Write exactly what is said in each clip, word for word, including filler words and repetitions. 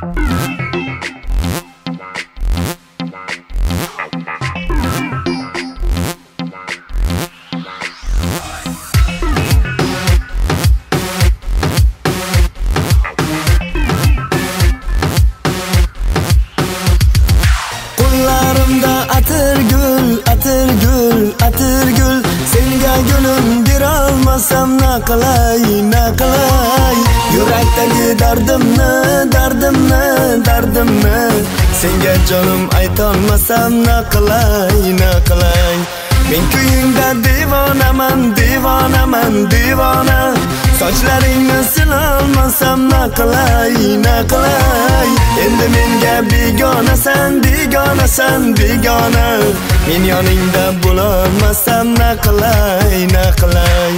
Qo'llarimda atir gul, atir gul, atir gul. Senga gulim berolmasam na qilay, na qilay. Yurakdagi dardimni, dardimni, dardimni senga jonim aytolmasam na qilay, na qilay. Men kuyingda devonaman, devonaman, devona. Sochlaringni silolmasam na qilay, na qilay. Endi menga begonasan, begonasan, begona. Men yoningda bo'lolmasam na qilay, na qilay.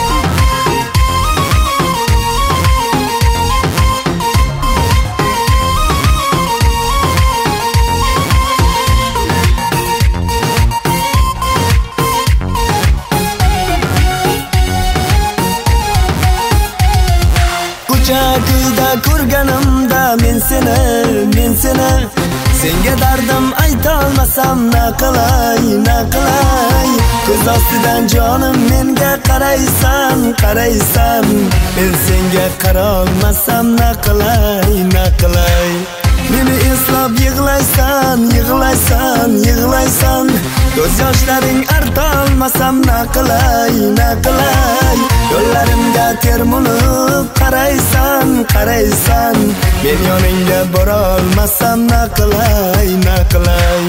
Kuyda ko'rganimda men seni, men seni senga dardim aytolmasam na qilay, na qilay. Ko'z ostidan jonim menga qaraysan, qaraysan. Men senga qarolmasam na qilay, na qilay. Meni eslab yig'laysan, yig'laysan, yig'laysan. Ko'z yoshlaring artolmasam na qilay, na qilay. Yo'llarimga termulib qaraysan, qaraysan. Men yoningga borolmasam na qilay, na qilay.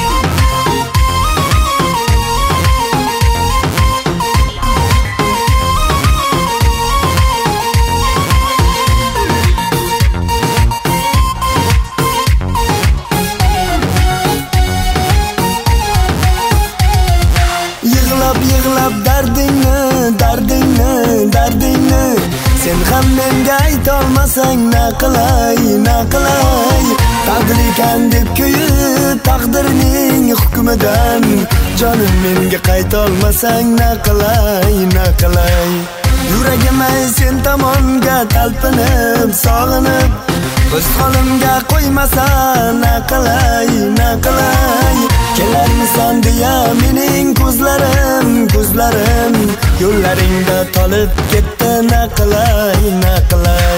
Yig'lab dardingni, dardingni, dardingni sen ham menga aytolmasang na qilay, na qilay. Taqdir ekan deb kuyib taqdirning hukmidan jonim menga qaytolmasang na qilay, na qilay. Yuragim ay sen tomonga talpinib, sog'inib o'z holimga qo'ymasan na qilay, na qilay. Kelarmisan deya mening ko'zlarim, ko'zlarim yo'llaringda tolib ketdi na qilay, na qilay.